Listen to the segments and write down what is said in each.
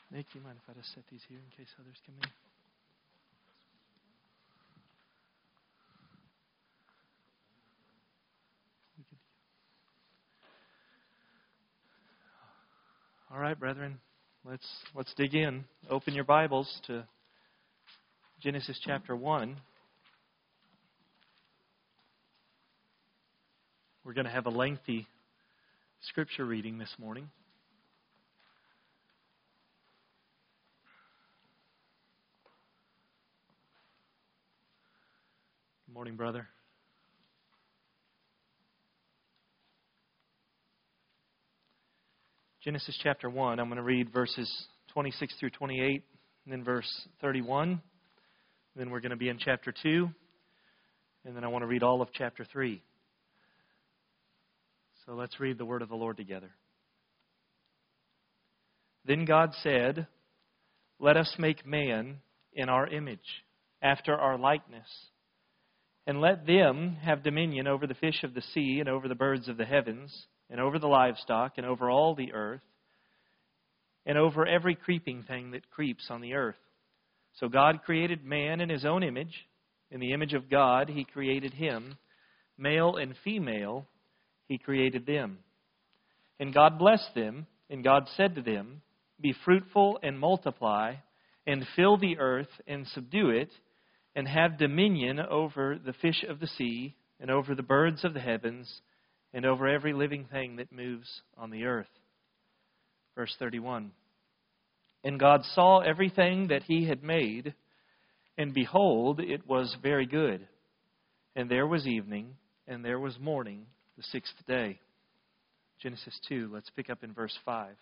Nick, you mind if I just set these here in case others come in? All right, brethren, let's dig in. Open your Bibles to Genesis chapter 1. We're going to have a lengthy scripture reading this morning. Good morning, brother. Genesis chapter 1, I'm going to read verses 26 through 28, and then verse 31. Then we're going to be in chapter 2, and then I want to read all of chapter 3. So let's read the word of the Lord together. Then God said, "Let us make man in our image, after our likeness, and let them have dominion over the fish of the sea, and over the birds of the heavens, and over the livestock, and over all the earth, and over every creeping thing that creeps on the earth." So God created man in His own image. In the image of God He created him. Male and female He created them. And God blessed them, and God said to them, "Be fruitful and multiply, and fill the earth and subdue it, and have dominion over the fish of the sea, and over the birds of the heavens, and over every living thing that moves on the earth." Verse 31. And God saw everything that He had made, and behold, it was very good. And there was evening, and there was morning, the sixth day. Genesis 2, let's pick up in verse 5.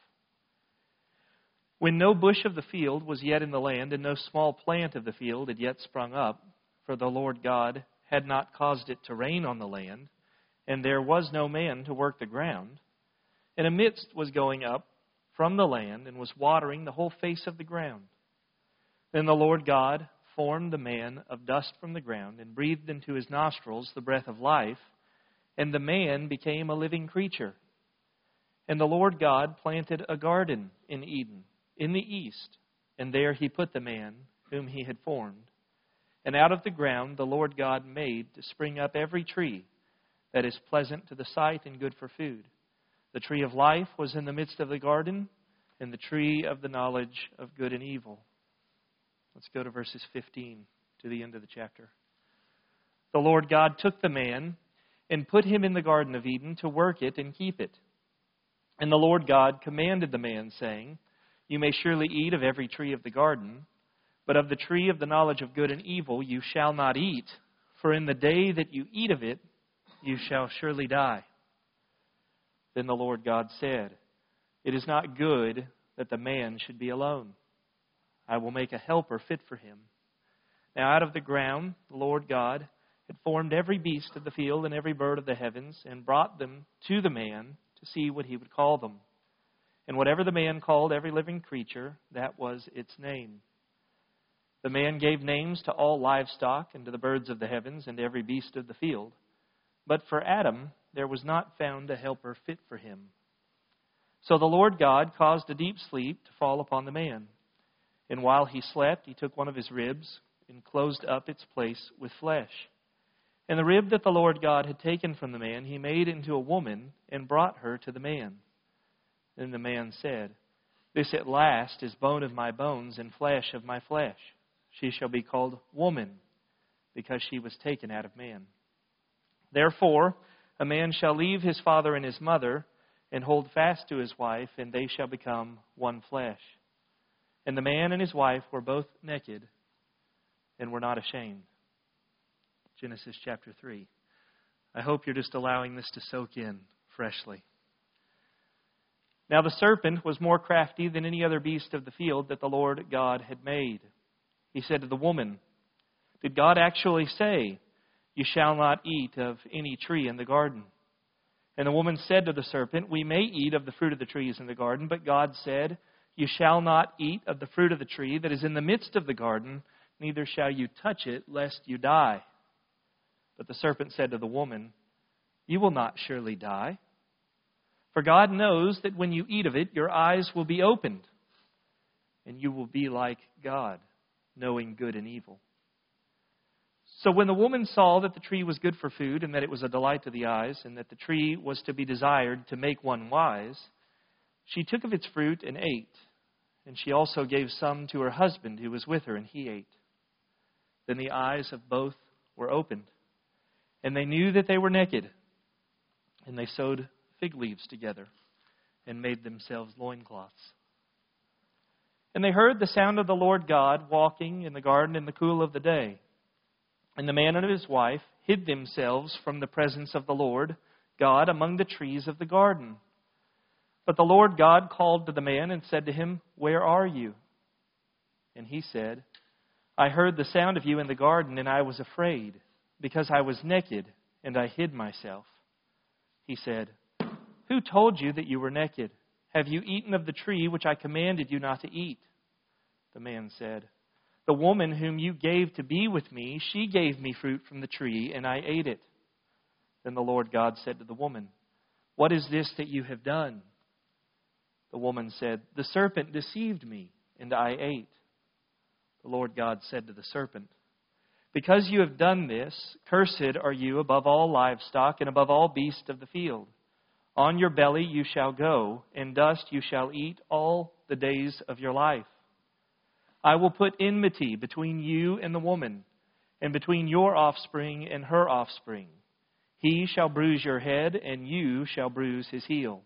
When no bush of the field was yet in the land, and no small plant of the field had yet sprung up, for the Lord God had not caused it to rain on the land, and there was no man to work the ground, and a mist was going up from the land, and was watering the whole face of the ground. Then the Lord God formed the man of dust from the ground, and breathed into his nostrils the breath of life, and the man became a living creature. And the Lord God planted a garden in Eden, in the east, and there He put the man whom He had formed. And out of the ground the Lord God made to spring up every tree that is pleasant to the sight and good for food. The tree of life was in the midst of the garden, and the tree of the knowledge of good and evil. Let's go to verses 15 to the end of the chapter. The Lord God took the man and put him in the Garden of Eden to work it and keep it. And the Lord God commanded the man, saying, "You may surely eat of every tree of the garden, but of the tree of the knowledge of good and evil you shall not eat, for in the day that you eat of it, you shall surely die." Then the Lord God said, "It is not good that the man should be alone. I will make a helper fit for him." Now out of the ground the Lord God had formed every beast of the field and every bird of the heavens, and brought them to the man to see what he would call them. And whatever the man called every living creature, that was its name. The man gave names to all livestock, and to the birds of the heavens, and to every beast of the field. But for Adam there was not found a helper fit for him. So the Lord God caused a deep sleep to fall upon the man. And while he slept, He took one of his ribs, and closed up its place with flesh. And the rib that the Lord God had taken from the man He made into a woman, and brought her to the man. Then the man said, "This at last is bone of my bones, and flesh of my flesh. She shall be called woman, because she was taken out of man. Therefore a man shall leave his father and his mother, and hold fast to his wife, and they shall become one flesh. And the man and his wife were both naked, and were not ashamed." Genesis chapter 3. I hope you're just allowing this to soak in freshly. Now the serpent was more crafty than any other beast of the field that the Lord God had made. He said to the woman, "Did God actually say, 'You shall not eat of any tree in the garden'?" And the woman said to the serpent, "We may eat of the fruit of the trees in the garden, but God said, 'You shall not eat of the fruit of the tree that is in the midst of the garden, neither shall you touch it, lest you die.' But the serpent said to the woman, 'You will not surely die. For God knows that when you eat of it, your eyes will be opened, and you will be like God, knowing good and evil." So when the woman saw that the tree was good for food, and that it was a delight to the eyes, and that the tree was to be desired to make one wise, she took of its fruit and ate. And she also gave some to her husband who was with her, and he ate. Then the eyes of both were opened, and they knew that they were naked. And they sewed fig leaves together and made themselves loincloths. And they heard the sound of the Lord God walking in the garden in the cool of the day. And the man and his wife hid themselves from the presence of the Lord God among the trees of the garden. But the Lord God called to the man and said to him, "Where are you?" And he said, "I heard the sound of you in the garden, and I was afraid, because I was naked, and I hid myself." He said, "Who told you that you were naked? Have you eaten of the tree which I commanded you not to eat?" The man said, "The woman whom you gave to be with me, she gave me fruit from the tree, and I ate it." Then the Lord God said to the woman, "What is this that you have done?" The woman said, "The serpent deceived me, and I ate." The Lord God said to the serpent, "Because you have done this, cursed are you above all livestock and above all beasts of the field. On your belly you shall go, and dust you shall eat all the days of your life. I will put enmity between you and the woman, and between your offspring and her offspring. He shall bruise your head, and you shall bruise his heel."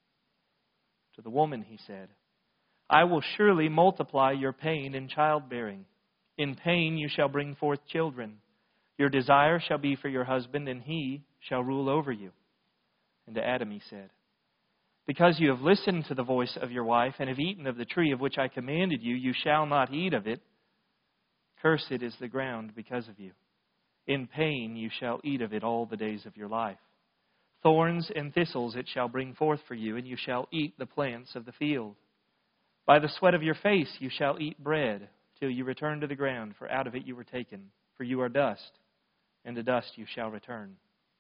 To the woman he said, "I will surely multiply your pain in childbearing. In pain you shall bring forth children. Your desire shall be for your husband, and he shall rule over you." And to Adam he said, "Because you have listened to the voice of your wife, and have eaten of the tree of which I commanded you, you shall not eat of it. Cursed is the ground because of you. In pain you shall eat of it all the days of your life. Thorns and thistles it shall bring forth for you, and you shall eat the plants of the field. By the sweat of your face you shall eat bread, till you return to the ground, for out of it you were taken. For you are dust, and to dust you shall return."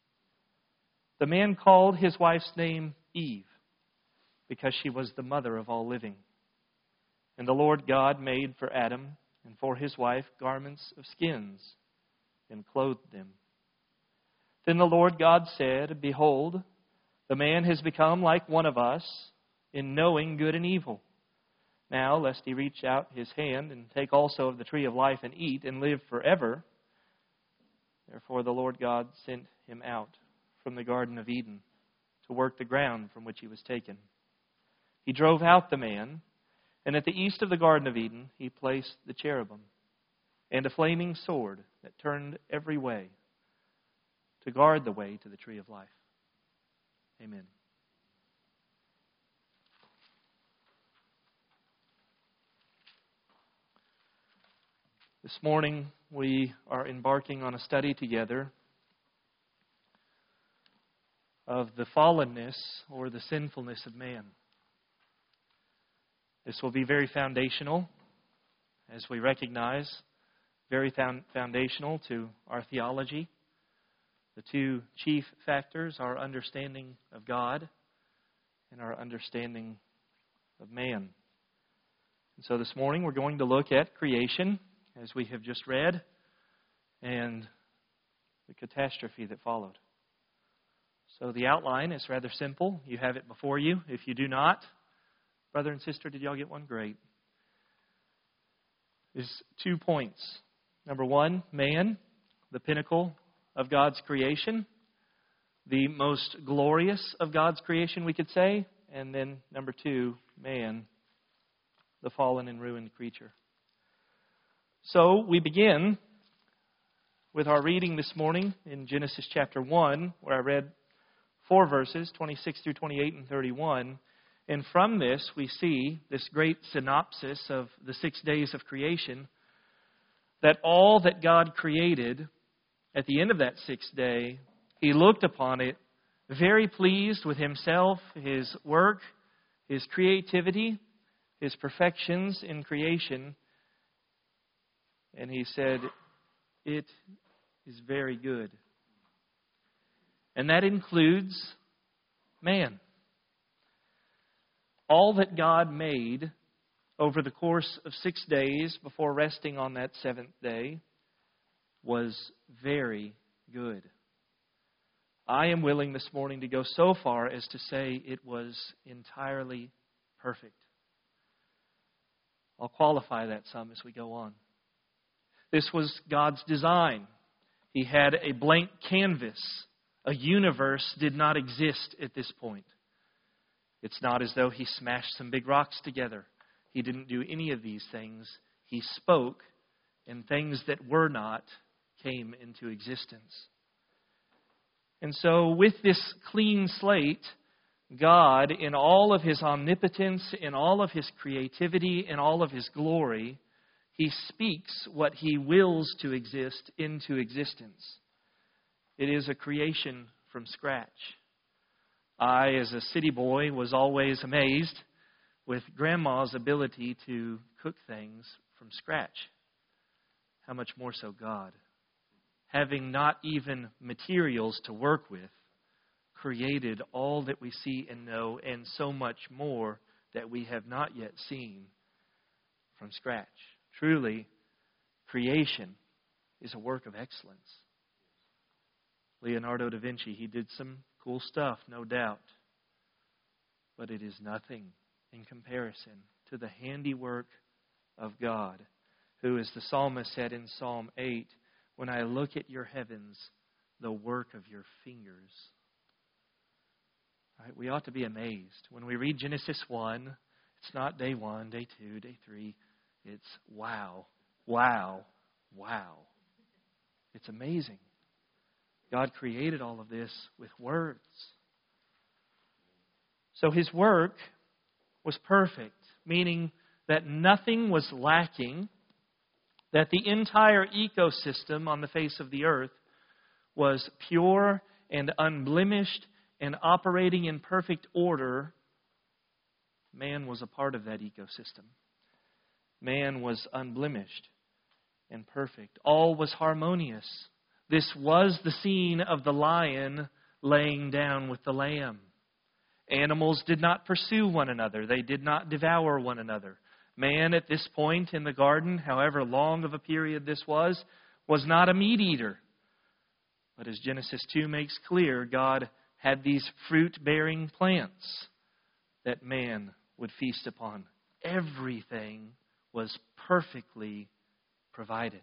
The man called his wife's name Eve, because she was the mother of all living. And the Lord God made for Adam and for his wife garments of skins, and clothed them. Then the Lord God said, "Behold, the man has become like one of us in knowing good and evil. Now, lest he reach out his hand and take also of the tree of life and eat and live forever." Therefore the Lord God sent him out from the Garden of Eden to work the ground from which he was taken. He drove out the man, and at the east of the Garden of Eden he placed the cherubim and a flaming sword that turned every way, to guard the way to the tree of life. Amen. This morning we are embarking on a study together of the fallenness or the sinfulness of man. This will be very foundational, as we recognize, very foundational to our theology. The two chief factors, our understanding of God and our understanding of man. And so this morning we're going to look at creation, as we have just read, and the catastrophe that followed. So the outline is rather simple. You have it before you. If you do not, brother and sister, did y'all get one? Great. There's 2 points. Number one, man, the pinnacle of God's creation, the most glorious of God's creation, we could say. And then number two, man, the fallen and ruined creature. So we begin with our reading this morning in Genesis chapter 1, where I read 4 verses, 26 through 28 and 31. And from this, we see this great synopsis of the 6 days of creation, that all that God created, at the end of that 6th day, He looked upon it very pleased with Himself, His work, His creativity, His perfections in creation. And He said, "It is very good." And that includes man. All that God made over the course of 6 days before resting on that seventh day was very good. I am willing this morning to go so far as to say it was entirely perfect. I'll qualify that some as we go on. This was God's design. He had a blank canvas. A universe did not exist at this point. It's not as though He smashed some big rocks together. He didn't do any of these things. He spoke, and things that were not came into existence. And so with this clean slate, God, in all of His omnipotence, in all of His creativity, in all of His glory, He speaks what He wills to exist into existence. It is a creation from scratch. I, as a city boy, was always amazed with Grandma's ability to cook things from scratch. How much more so God, having not even materials to work with, created all that we see and know, and so much more that we have not yet seen from scratch. Truly, creation is a work of excellence. Leonardo da Vinci, he did some cool stuff, no doubt. But it is nothing in comparison to the handiwork of God, who, as the psalmist said in Psalm 8, "When I look at your heavens, the work of your fingers." Right? We ought to be amazed. When we read Genesis 1, it's not day 1, day 2, day 3. It's wow, wow, wow. It's amazing. God created all of this with words. So His work was perfect, meaning that nothing was lacking, that the entire ecosystem on the face of the earth was pure and unblemished and operating in perfect order. Man was a part of that ecosystem. Man was unblemished and perfect. All was harmonious. This was the scene of the lion laying down with the lamb. Animals did not pursue one another. They did not devour one another. Man at this point in the garden, however long of a period this was not a meat eater. But as Genesis 2 makes clear, God had these fruit-bearing plants that man would feast upon. Everything was perfectly provided.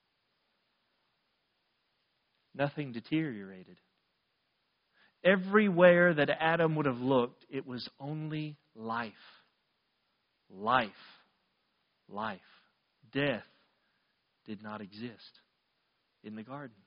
Nothing deteriorated. Everywhere that Adam would have looked, it was only life. Life. Life. Death did not exist in the garden.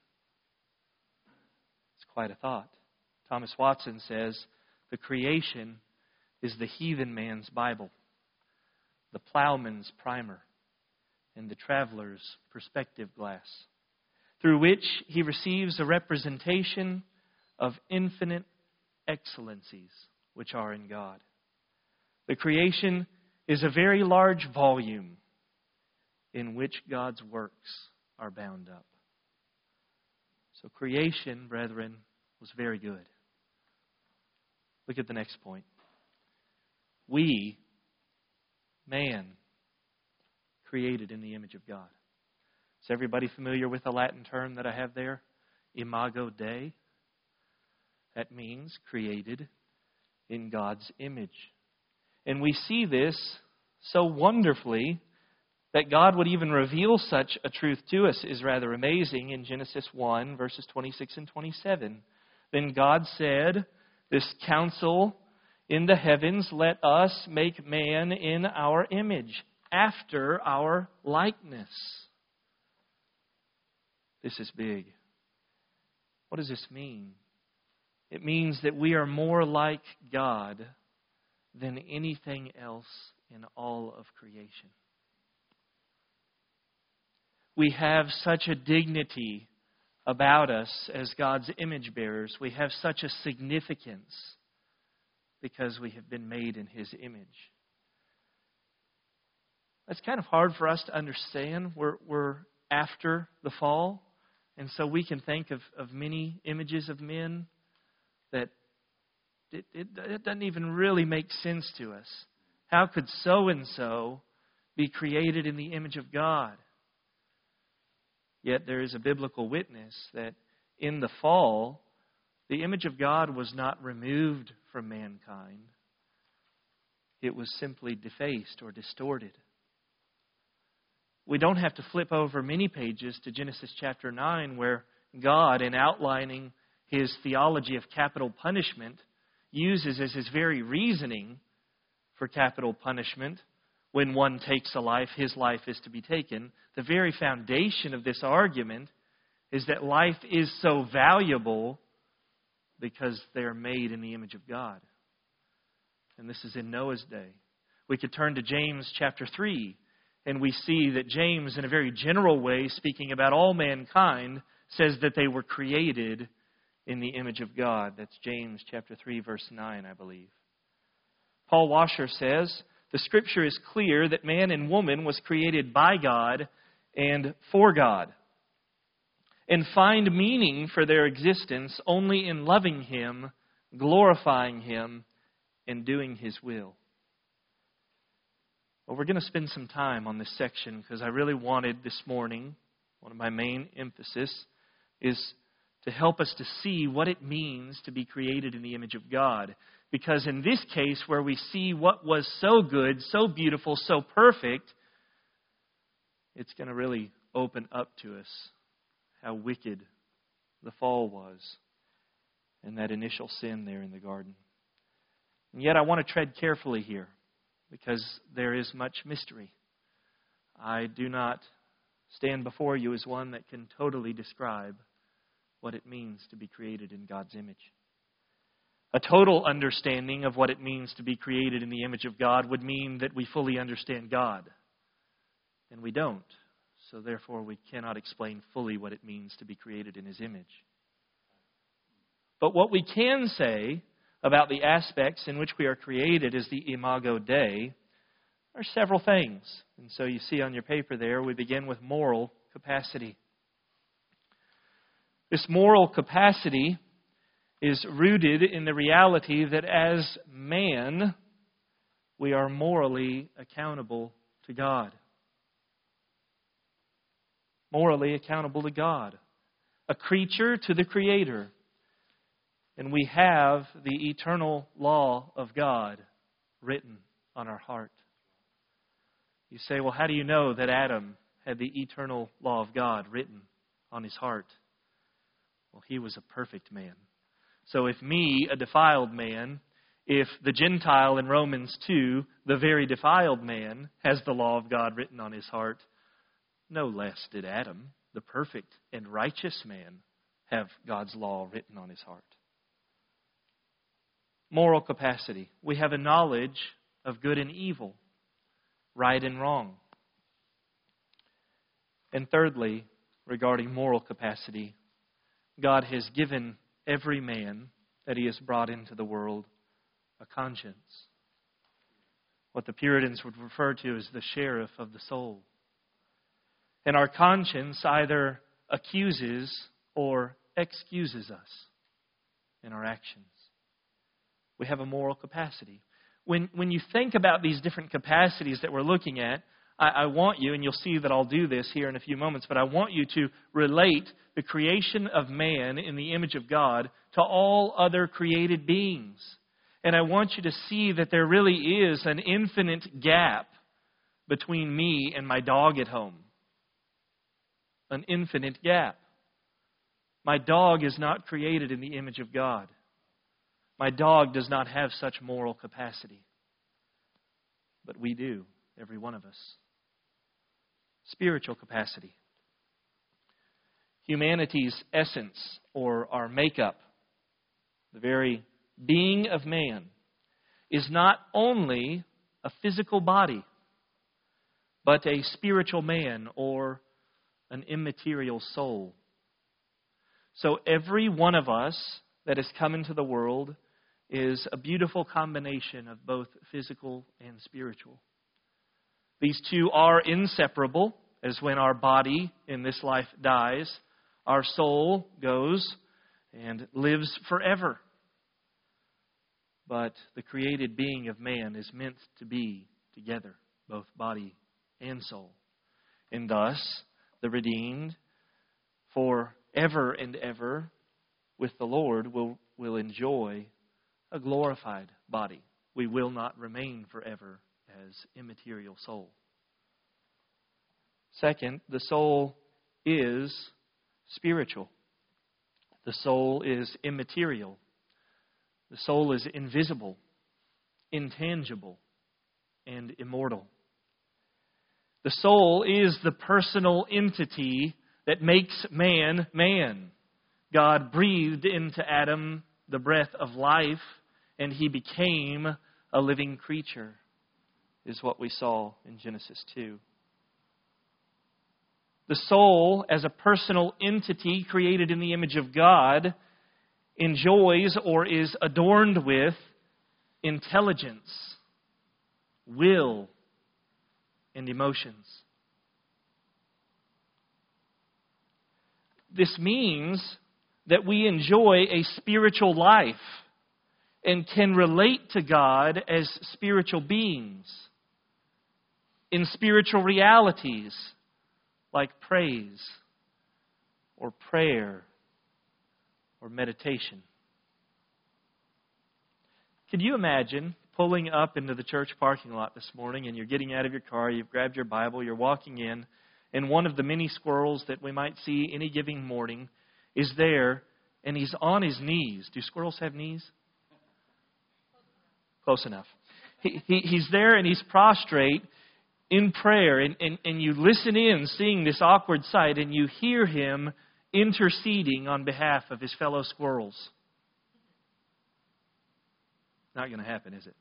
It's quite a thought. Thomas Watson says, the creation is the heathen man's Bible, the plowman's primer, and the traveler's perspective glass, through which he receives a representation of infinite excellencies which are in God. The creation is a very large volume in which God's works are bound up. So creation, brethren, was very good. Look at the next point. We, man, created in the image of God. Is everybody familiar with the Latin term that I have there? Imago Dei. That means created in God's image. And we see this so wonderfully that God would even reveal such a truth to us is rather amazing in Genesis 1, verses 26 and 27. Then God said, this counsel in the heavens, let us make man in our image, after our likeness. This is big. What does this mean? It means that we are more like God than anything else in all of creation. We have such a dignity about us as God's image bearers. We have such a significance because we have been made in His image. That's kind of hard for us to understand. We're after the fall, and so we can think of many images of men that it doesn't even really make sense to us. How could so-and-so be created in the image of God. Yet there is a biblical witness that in the fall, the image of God was not removed from mankind. It was simply defaced or distorted. We don't have to flip over many pages to Genesis chapter 9, where God, in outlining His theology of capital punishment, uses as His very reasoning for capital punishment, when one takes a life, his life is to be taken. The very foundation of this argument is that life is so valuable because they are made in the image of God. And this is in Noah's day. We could turn to James chapter 3, and we see that James, in a very general way, speaking about all mankind, says that they were created in the image of God. That's James chapter 3, verse 9, I believe. Paul Washer says, the Scripture is clear that man and woman was created by God and for God, and find meaning for their existence only in loving Him, glorifying Him, and doing His will. Well, we're going to spend some time on this section because I really wanted this morning, one of my main emphasis is to help us to see what it means to be created in the image of God. Because in this case, where we see what was so good, so beautiful, so perfect, it's going to really open up to us how wicked the fall was and that initial sin there in the garden. And yet I want to tread carefully here because there is much mystery. I do not stand before you as one that can totally describe what it means to be created in God's image. A total understanding of what it means to be created in the image of God would mean that we fully understand God. And we don't. So therefore we cannot explain fully what it means to be created in His image. But what we can say about the aspects in which we are created as the Imago Dei are several things. And so you see on your paper there, we begin with moral capacity. This moral capacity is rooted in the reality that as man, we are morally accountable to God. Morally accountable to God. A creature to the Creator. And we have the eternal law of God written on our heart. You say, well, how do you know that Adam had the eternal law of God written on his heart? Well, he was a perfect man. So if me, a defiled man, if the Gentile in Romans 2, the very defiled man, has the law of God written on his heart, no less did Adam, the perfect and righteous man, have God's law written on his heart. Moral capacity. We have a knowledge of good and evil, right and wrong. And thirdly, regarding moral capacity, God has given every man that He has brought into the world a conscience. What the Puritans would refer to as the sheriff of the soul. And our conscience either accuses or excuses us in our actions. We have a moral capacity. When you think about these different capacities that we're looking at, I want you, and you'll see that I'll do this here in a few moments, but I want you to relate the creation of man in the image of God to all other created beings. And I want you to see that there really is an infinite gap between me and my dog at home. An infinite gap. My dog is not created in the image of God. My dog does not have such moral capacity. But we do, every one of us. Spiritual capacity. Humanity's essence, or our makeup, the very being of man, is not only a physical body, but a spiritual man or an immaterial soul. So every one of us that has come into the world is a beautiful combination of both physical and spiritual. These two are inseparable, as when our body in this life dies, our soul goes and lives forever. But the created being of man is meant to be together, both body and soul. And thus, the redeemed forever and ever with the Lord will enjoy a glorified body. We will not remain forever as immaterial soul. Second, the soul is spiritual. The soul is immaterial. The soul is invisible, intangible, and immortal. The soul is the personal entity that makes man man. God breathed into Adam the breath of life, and he became a living creature, is what we saw in Genesis 2. The soul, as a personal entity created in the image of God, enjoys or is adorned with intelligence, will, and emotions. This means that we enjoy a spiritual life and can relate to God as spiritual beings in spiritual realities like praise or prayer or meditation. Could you imagine pulling up into the church parking lot this morning and you're getting out of your car, you've grabbed your Bible, you're walking in, and one of the many squirrels that we might see any given morning is there, and he's on his knees. Do squirrels have knees? Close enough. He's there and he's prostrate in prayer, and you listen in, seeing this awkward sight, and you hear him interceding on behalf of his fellow squirrels. Not going to happen, is it?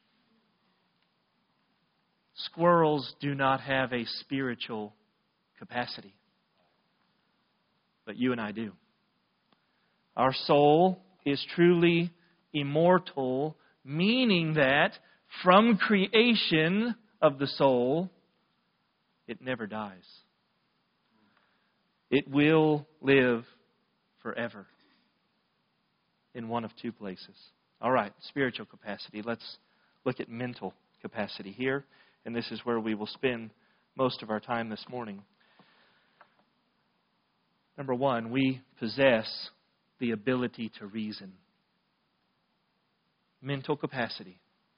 Squirrels do not have a spiritual capacity, but you and I do. Our soul is truly immortal, meaning that from creation of the soul, it never dies. It will live forever in one of two places. All right, spiritual capacity. Let's look at mental capacity here, and this is where we will spend most of our time this morning. Number one, we possess the ability to reason. Mental capacity.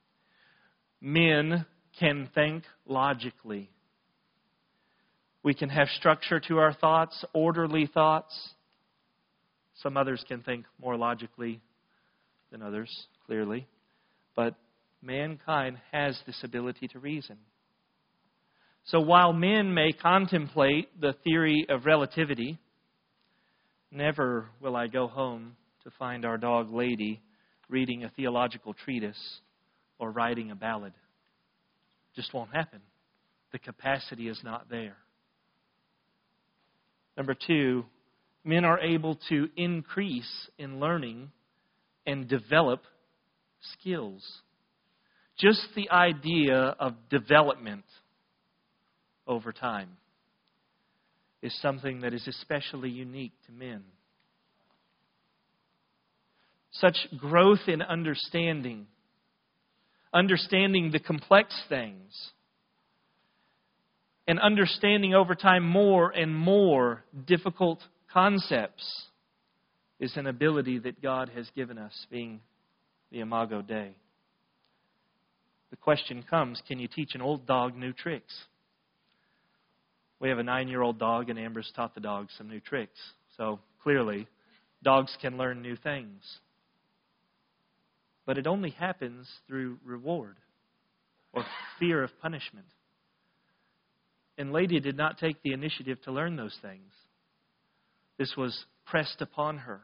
Men can think logically. We can have structure to our thoughts, orderly thoughts. Some others can think more logically than others, clearly. But mankind has this ability to reason. So while men may contemplate the theory of relativity, never will I go home to find our dog Lady reading a theological treatise or writing a ballad. Just won't happen. The capacity is not there. Number two, men are able to increase in learning and develop skills. Just the idea of development over time is something that is especially unique to men. Such growth in understanding the complex things, and understanding over time more and more difficult concepts is an ability that God has given us, being the Imago Dei. The question comes, can you teach an old dog new tricks? We have a 9-year-old dog, and Amber's taught the dog some new tricks. So clearly, dogs can learn new things. But it only happens through reward or fear of punishment. And Lady did not take the initiative to learn those things. This was pressed upon her.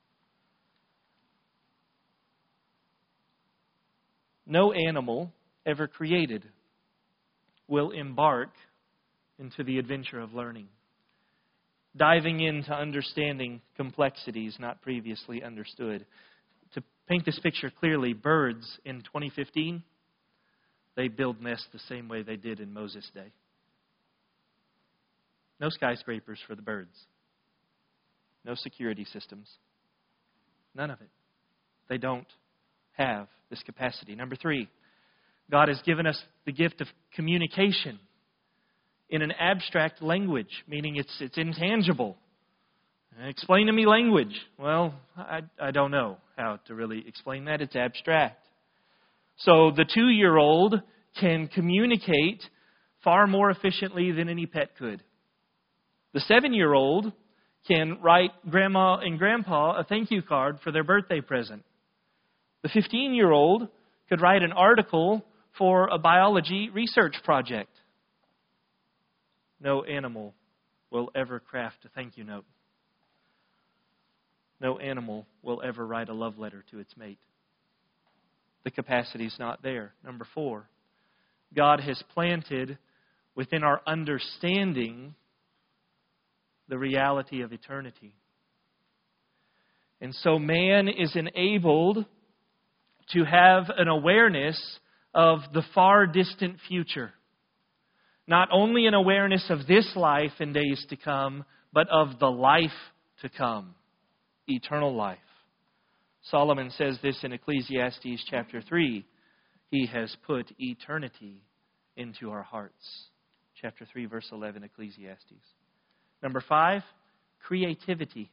No animal ever created will embark into the adventure of learning, diving into understanding complexities not previously understood. To paint this picture clearly, birds in 2015, they build nests the same way they did in Moses' day. No skyscrapers for the birds. No security systems. None of it. They don't have this capacity. Number three, God has given us the gift of communication. in an abstract language, meaning it's intangible. Explain to me language. Well, I don't know how to really explain that. It's abstract. So the 2-year-old can communicate far more efficiently than any pet could. The 7-year-old can write Grandma and Grandpa a thank you card for their birthday present. The 15-year-old could write an article for a biology research project. No animal will ever craft a thank you note. No animal will ever write a love letter to its mate. The capacity is not there. Number 4, God has planted within our understanding the reality of eternity. And so man is enabled to have an awareness of the far distant future. Not only an awareness of this life and days to come, but of the life to come. Eternal life. Solomon says this in Ecclesiastes chapter 3. He has put eternity into our hearts. Chapter 3, verse 11, Ecclesiastes. Number 5, creativity.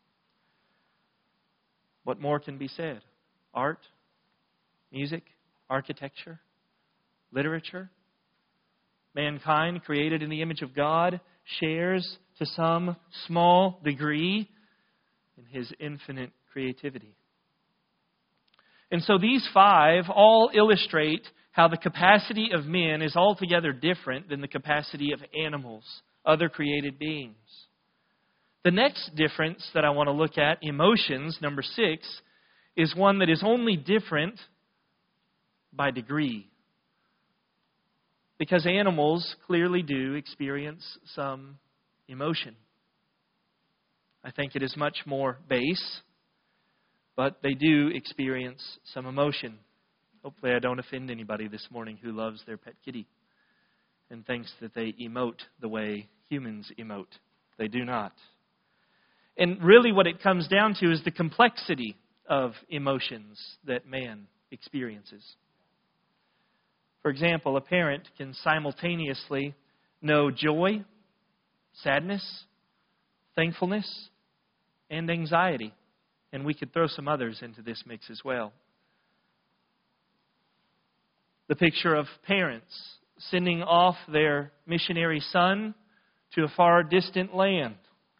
What more can be said? Art, music, architecture, literature. Mankind, created in the image of God, shares to some small degree in His infinite creativity. And so these 5 all illustrate how the capacity of men is altogether different than the capacity of animals, other created beings. The next difference that I want to look at, emotions, number 6, is one that is only different by degree. Because animals clearly do experience some emotion. I think it is much more base, but they do experience some emotion. Hopefully I don't offend anybody this morning who loves their pet kitty and thinks that they emote the way humans emote. They do not. And really what it comes down to is the complexity of emotions that man experiences. For example, a parent can simultaneously know joy, sadness, thankfulness, and anxiety. And we could throw some others into this mix as well. The picture of parents sending off their missionary son to a far distant land.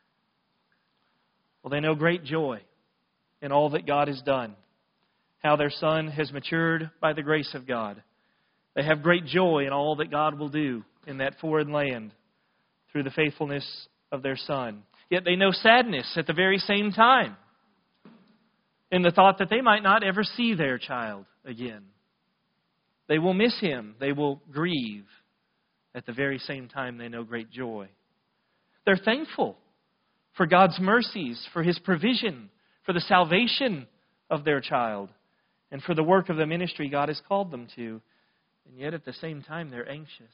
Well, they know great joy in all that God has done. How their son has matured by the grace of God. They have great joy in all that God will do in that foreign land through the faithfulness of their son. Yet they know sadness at the very same time in the thought that they might not ever see their child again. They will miss him. They will grieve. At the very same time, they know great joy. They're thankful for God's mercies, for His provision, for the salvation of their child, and for the work of the ministry God has called them to. And yet at the same time, they're anxious.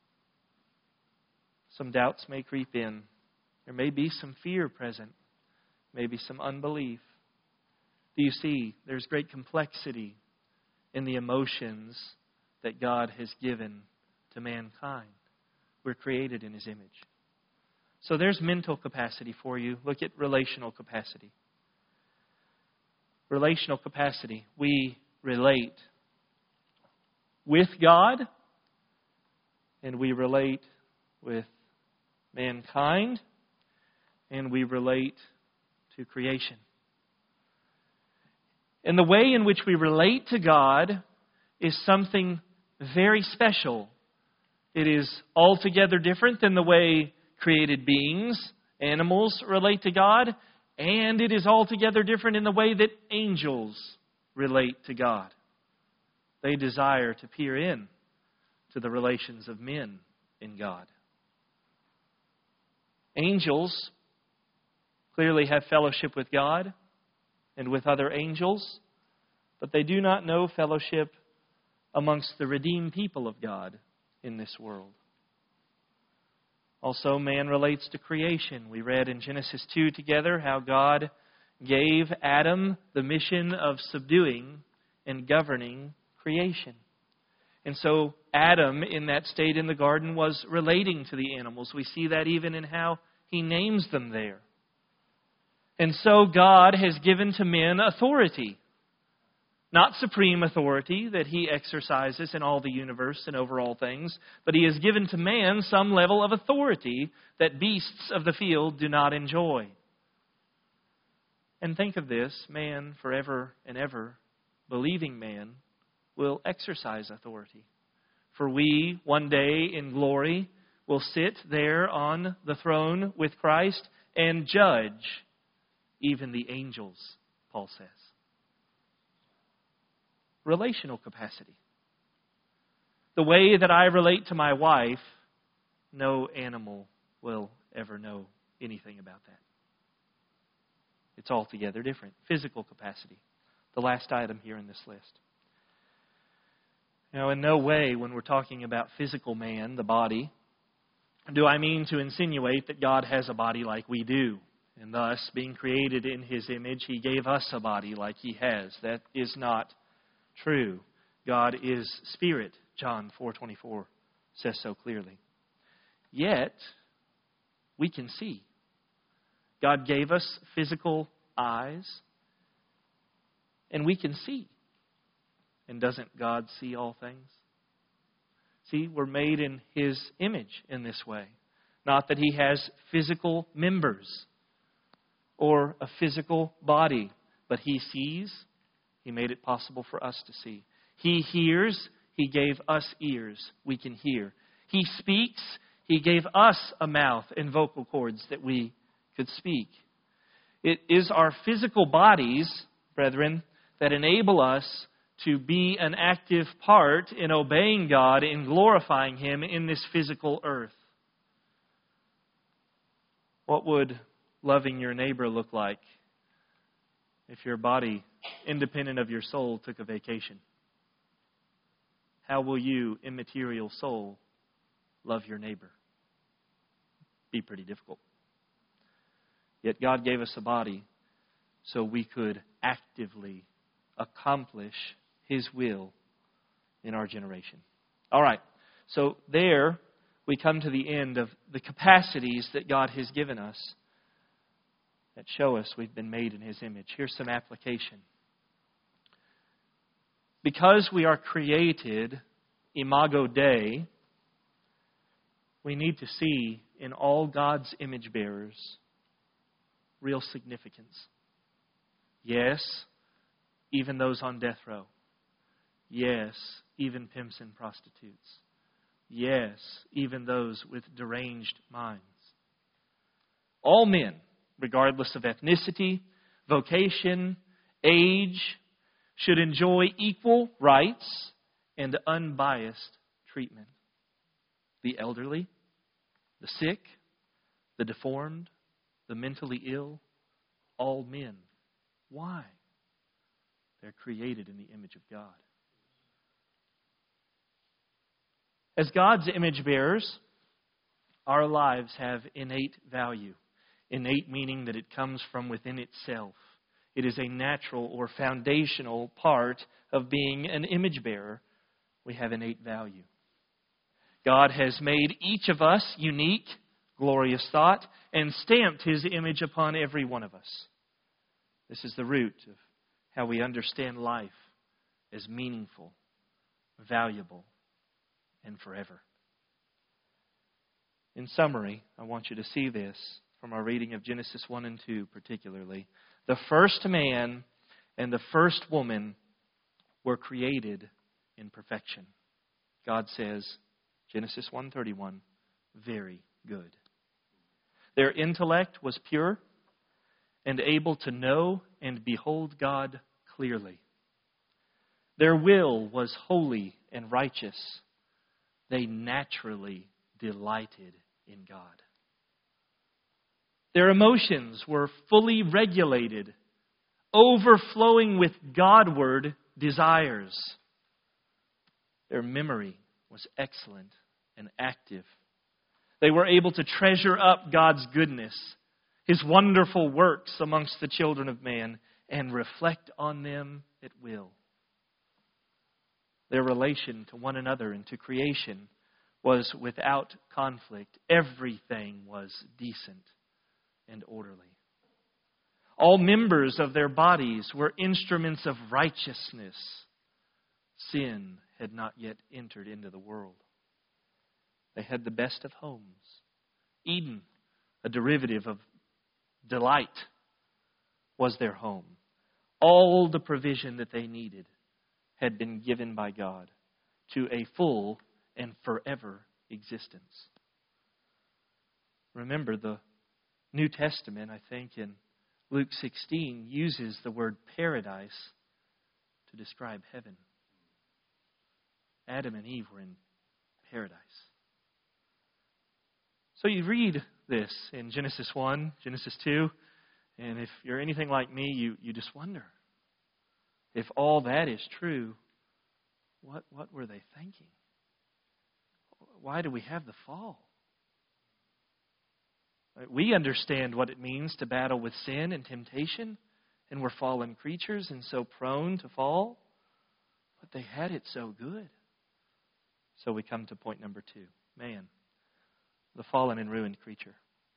Some doubts may creep in. There may be some fear present. Maybe some unbelief. Do you see? There's great complexity in the emotions that God has given to mankind. We're created in His image. So there's mental capacity for you. Look at relational capacity. Relational capacity. We relate with God, and we relate with mankind, and we relate to creation. And the way in which we relate to God is something very special. It is altogether different than the way created beings, animals, relate to God, and it is altogether different in the way that angels relate to God. They desire to peer in to the relations of men in God. Angels clearly have fellowship with God and with other angels, but they do not know fellowship amongst the redeemed people of God in this world. Also, man relates to creation. We read in Genesis 2 together how God gave Adam the mission of subduing and governing creation. And so Adam, in that state in the garden, was relating to the animals. We see that even in how he names them there. And so God has given to men authority. Not supreme authority that He exercises in all the universe and over all things, but He has given to man some level of authority that beasts of the field do not enjoy. And think of this, man forever and ever, believing man, will exercise authority. For we, one day in glory, will sit there on the throne with Christ and judge even the angels, Paul says. Relational capacity. The way that I relate to my wife, no animal will ever know anything about that. It's altogether different. Physical capacity. The last item here in this list. Now, in no way, when we're talking about physical man, the body, do I mean to insinuate that God has a body like we do. And thus, being created in His image, He gave us a body like He has. That is not true. God is spirit, John 4:24 says so clearly. Yet, we can see. God gave us physical eyes, and we can see. And doesn't God see all things? See, we're made in His image in this way. Not that He has physical members or a physical body, but He sees. He made it possible for us to see. He hears. He gave us ears. We can hear. He speaks. He gave us a mouth and vocal cords that we could speak. It is our physical bodies, brethren, that enable us to be an active part in obeying God, in glorifying Him in this physical earth. What would loving your neighbor look like if your body, independent of your soul, took a vacation? How will you, immaterial soul, love your neighbor? Be pretty difficult. Yet God gave us a body so we could actively accomplish His will in our generation. All right, so there we come to the end of the capacities that God has given us that show us we've been made in His image. Here's some application. Because we are created imago Dei, we need to see in all God's image bearers real significance. Yes, even those on death row. Yes, even pimps and prostitutes. Yes, even those with deranged minds. All men, regardless of ethnicity, vocation, age, should enjoy equal rights and unbiased treatment. The elderly, the sick, the deformed, the mentally ill, all men. Why? They're created in the image of God. As God's image bearers, our lives have innate value. Innate meaning that it comes from within itself. It is a natural or foundational part of being an image bearer. We have innate value. God has made each of us unique, glorious thought, and stamped His image upon every one of us. This is the root of how we understand life as meaningful, valuable, and forever. In summary, I want you to see this from our reading of Genesis 1 and 2 particularly. The first man and the first woman were created in perfection. God says, Genesis 1:31, very good. Their intellect was pure and able to know and behold God clearly. Their will was holy and righteous. They naturally delighted in God. Their emotions were fully regulated, overflowing with Godward desires. Their memory was excellent and active. They were able to treasure up God's goodness, His wonderful works amongst the children of man, and reflect on them at will. Their relation to one another and to creation was without conflict. Everything was decent and orderly. All members of their bodies were instruments of righteousness. Sin had not yet entered into the world. They had the best of homes. Eden, a derivative of delight, was their home. All the provision that they needed had been given by God to a full and forever existence. Remember, the New Testament, I think, in Luke 16, uses the word paradise to describe heaven. Adam and Eve were in paradise. So you read this in Genesis 1, Genesis 2, and if you're anything like me, you just wonder, if all that is true, what were they thinking? Why do we have the fall? We understand what it means to battle with sin and temptation, and we're fallen creatures and so prone to fall. But they had it so good. So we come to point number 2. Man, the fallen and ruined creature.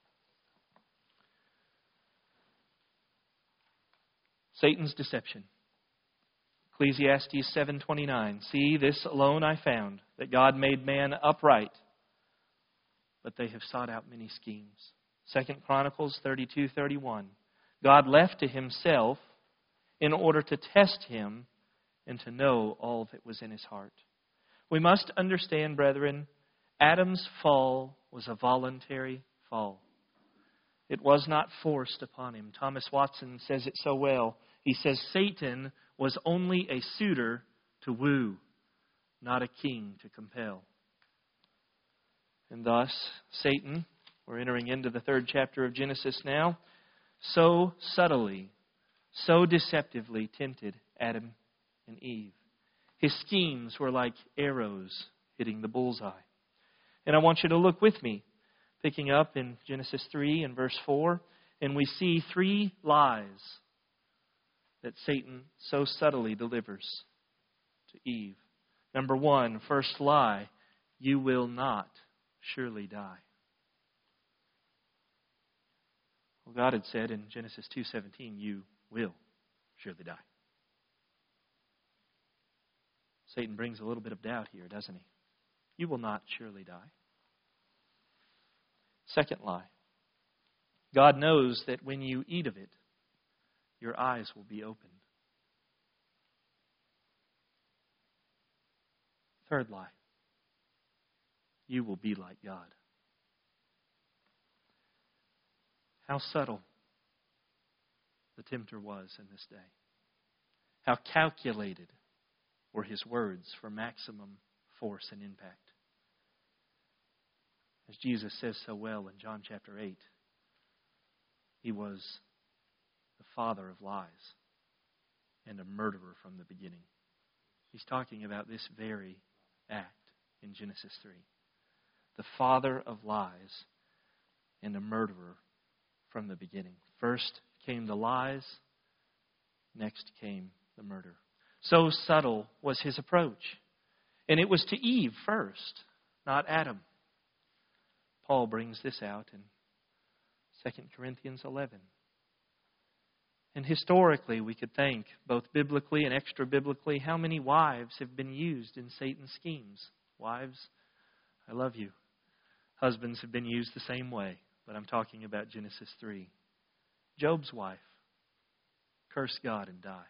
Satan's deception. Ecclesiastes 7:29. See, this alone I found, that God made man upright, but they have sought out many schemes. 2 Chronicles 32:31. God left to himself in order to test him and to know all that was in his heart. We must understand, brethren, Adam's fall was a voluntary fall. It was not forced upon him. Thomas Watson says it so well. He says, Satan was only a suitor to woo, not a king to compel. And thus, Satan, we're entering into the 3rd chapter of Genesis now, so subtly, so deceptively tempted Adam and Eve. His schemes were like arrows hitting the bullseye. And I want you to look with me, picking up in Genesis 3 and verse 4, and we see 3 lies that Satan so subtly delivers to Eve. Number 1, first lie, you will not surely die. Well, God had said in Genesis 2:17, you will surely die. Satan brings a little bit of doubt here, doesn't he? You will not surely die. Second lie. God knows that when you eat of it, your eyes will be opened. Third lie. You will be like God. How subtle the tempter was in this day. How calculated were his words for maximum force and impact. As Jesus says so well in John chapter 8, he was the father of lies and a murderer from the beginning. He's talking about this very act in Genesis 3. The father of lies and a murderer from the beginning. First came the lies, next came the murder. So subtle was his approach. And it was to Eve first, not Adam. Paul brings this out in 2 Corinthians 11. And historically, we could think, both biblically and extra-biblically, how many wives have been used in Satan's schemes. Wives, I love you. Husbands have been used the same way, but I'm talking about Genesis 3. Job's wife, curse God and die.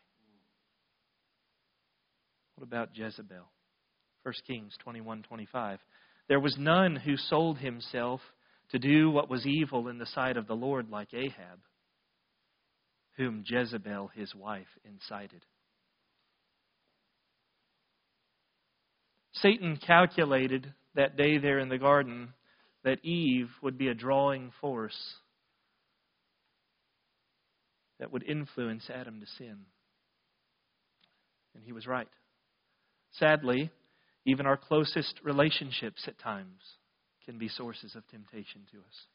What about Jezebel? 1 Kings 21:25. There was none who sold himself to do what was evil in the sight of the Lord like Ahab, whom Jezebel his wife incited. Satan calculated that day there in the garden that Eve would be a drawing force that would influence Adam to sin. And he was right. Sadly, even our closest relationships at times can be sources of temptation to us.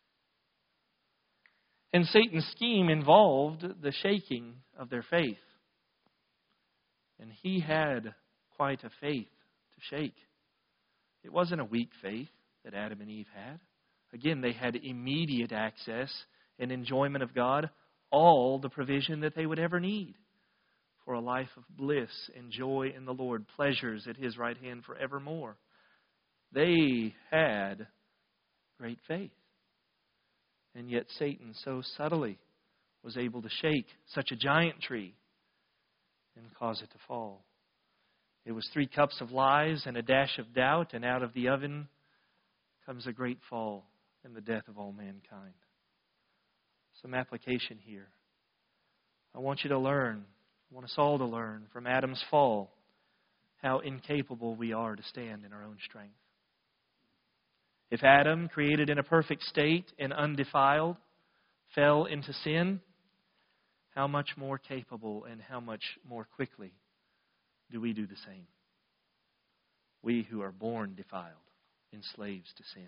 And Satan's scheme involved the shaking of their faith. And he had quite a faith to shake. It wasn't a weak faith that Adam and Eve had. Again, they had immediate access and enjoyment of God, all the provision that they would ever need for a life of bliss and joy in the Lord, pleasures at His right hand forevermore. They had great faith. And yet Satan so subtly was able to shake such a giant tree and cause it to fall. It was 3 cups of lies and a dash of doubt, and out of the oven comes a great fall and the death of all mankind. Some application here. I want you to learn, I want us all to learn from Adam's fall how incapable we are to stand in our own strength. If Adam, created in a perfect state and undefiled, fell into sin, how much more capable and how much more quickly do we do the same? We who are born defiled, enslaved to sin.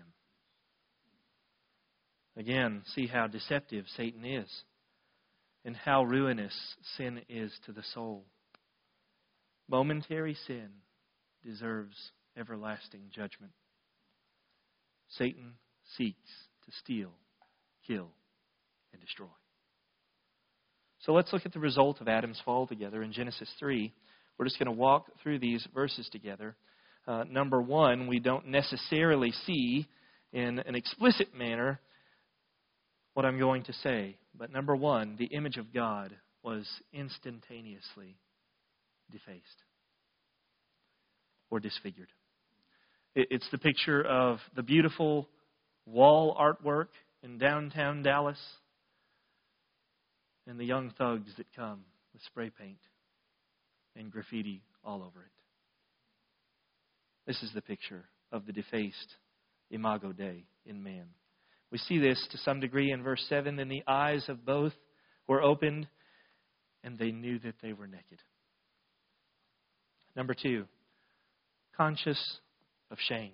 Again, see how deceptive Satan is and how ruinous sin is to the soul. Momentary sin deserves everlasting judgment. Satan seeks to steal, kill, and destroy. So let's look at the result of Adam's fall together in Genesis 3. We're just going to walk through these verses together. Number 1, we don't necessarily see in an explicit manner what I'm going to say. But number 1, the image of God was instantaneously defaced or disfigured. It's the picture of the beautiful wall artwork in downtown Dallas and the young thugs that come with spray paint and graffiti all over it. This is the picture of the defaced imago Dei in man. We see this to some degree in verse 7. Then the eyes of both were opened, and they knew that they were naked. Number 2, conscious of shame.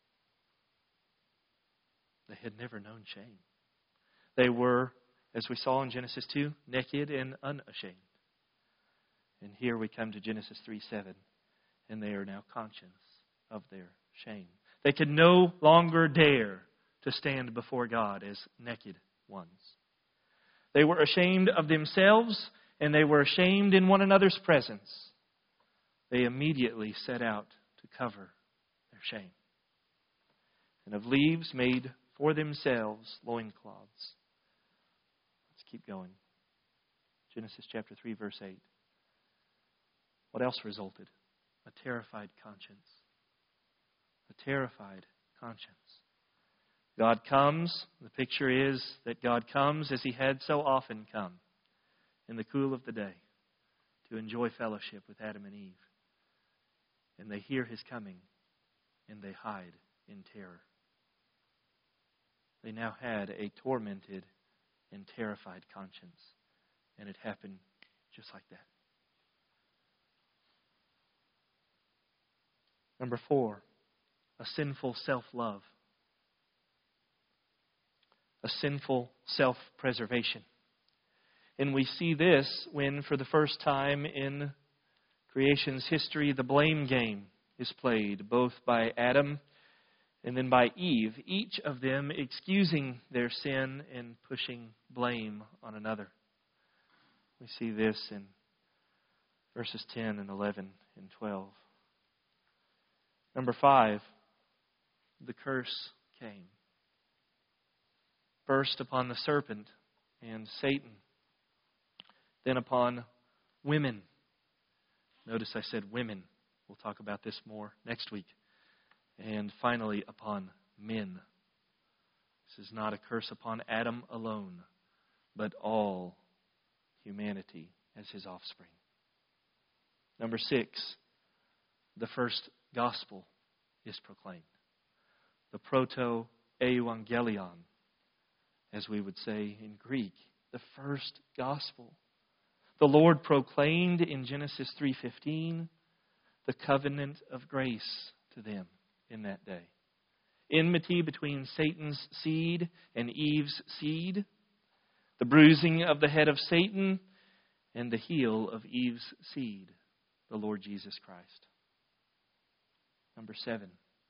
They had never known shame. They were, as we saw in Genesis 2, naked and unashamed. And here we come to Genesis 3:7, and they are now conscious of their shame. They could no longer dare to stand before God as naked ones. They were ashamed of themselves, and they were ashamed in one another's presence. They immediately set out to cover their shame. And of leaves made for themselves loincloths. Let's keep going. Genesis chapter 3, verse 8. What else resulted? A terrified conscience. A terrified conscience. God comes. The picture is that God comes as He had so often come in the cool of the day to enjoy fellowship with Adam and Eve. And they hear His coming and they hide in terror. They now had a tormented and terrified conscience. And it happened just like that. Number 4, a sinful self-love. A sinful self-preservation. And we see this when, for the first time in creation's history, the blame game is played, both by Adam and then by Eve, each of them excusing their sin and pushing blame on another. We see this in verses 10 and 11 and 12. Number 5, the curse came. First upon the serpent and Satan, then upon women. Notice I said women. We'll talk about this more next week. And finally upon men. This is not a curse upon Adam alone, but all humanity as his offspring. Number 6, the first gospel is proclaimed. The proto-evangelion, as we would say in Greek, the first gospel. The Lord proclaimed in Genesis 3:15 the covenant of grace to them in that day. Enmity between Satan's seed and Eve's seed, the bruising of the head of Satan and the heel of Eve's seed, the Lord Jesus Christ. Number 7.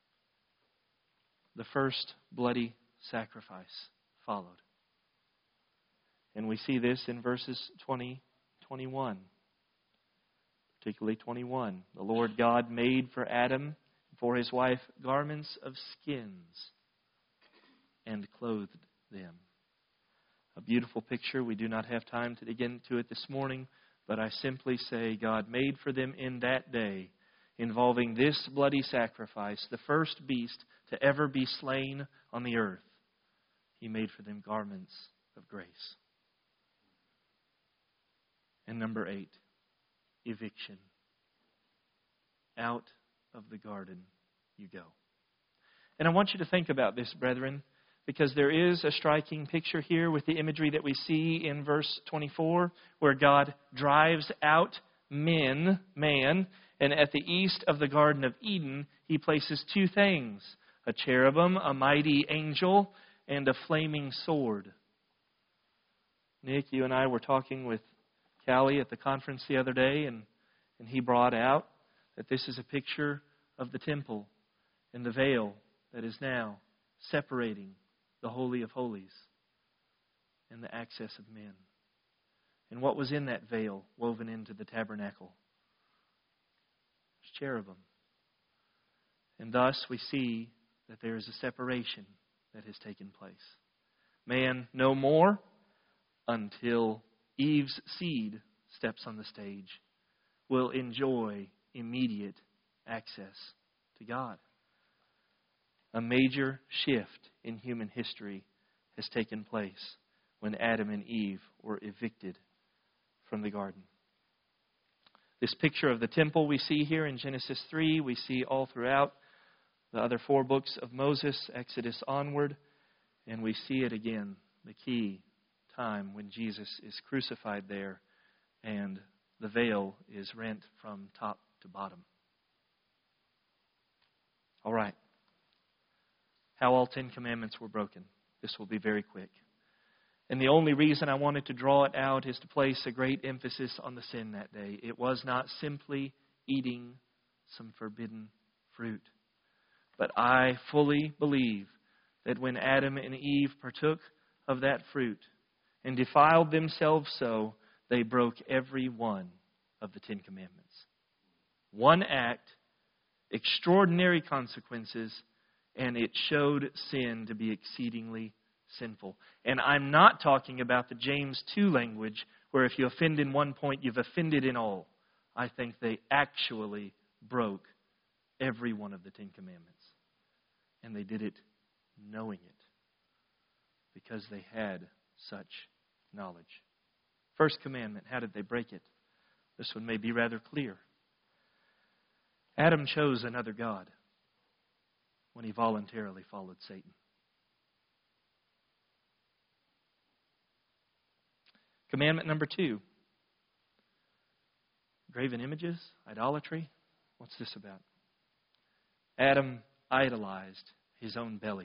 The first bloody sacrifice followed. And we see this in verses 20, 21. Particularly 21. The Lord God made for Adam and for his wife garments of skins and clothed them. A beautiful picture. We do not have time to dig into it this morning, but I simply say God made for them in that day, involving this bloody sacrifice, the first beast to ever be slain on the earth. He made for them garments of grace. And number 8, eviction. Out of the garden you go. And I want you to think about this, brethren, because there is a striking picture here with the imagery that we see in verse 24, where God drives out man, and at the east of the Garden of Eden, He places 2 things: a cherubim, a mighty angel, and a flaming sword. Nick, you and I were talking with Callie at the conference the other day, and he brought out that this is a picture of the temple and the veil that is now separating the Holy of Holies and the access of men. And what was in that veil woven into the tabernacle? It's cherubim. And thus we see that there is a separation that has taken place. Man no more until Eve's seed steps on the stage will enjoy immediate access to God. A major shift in human history has taken place when Adam and Eve were evicted from the garden. This picture of the temple we see here in Genesis 3, we see all throughout the other 4 books of Moses, Exodus onward, and we see it again, the key time when Jesus is crucified there and the veil is rent from top to bottom. All right. How all 10 commandments were broken. This will be very quick. And the only reason I wanted to draw it out is to place a great emphasis on the sin that day. It was not simply eating some forbidden fruit. But I fully believe that when Adam and Eve partook of that fruit and defiled themselves so, they broke every one of the 10 commandments. One act, extraordinary consequences, and it showed sin to be exceedingly sinful. And I'm not talking about the James 2 language, where if you offend in one point, you've offended in all. I think they actually broke every one of the 10 commandments. And they did it knowing it, because they had such knowledge. First commandment, how did they break it? This one may be rather clear. Adam chose another god when he voluntarily followed Satan. Commandment number 2. Graven images, idolatry. What's this about? Adam idolized his own belly.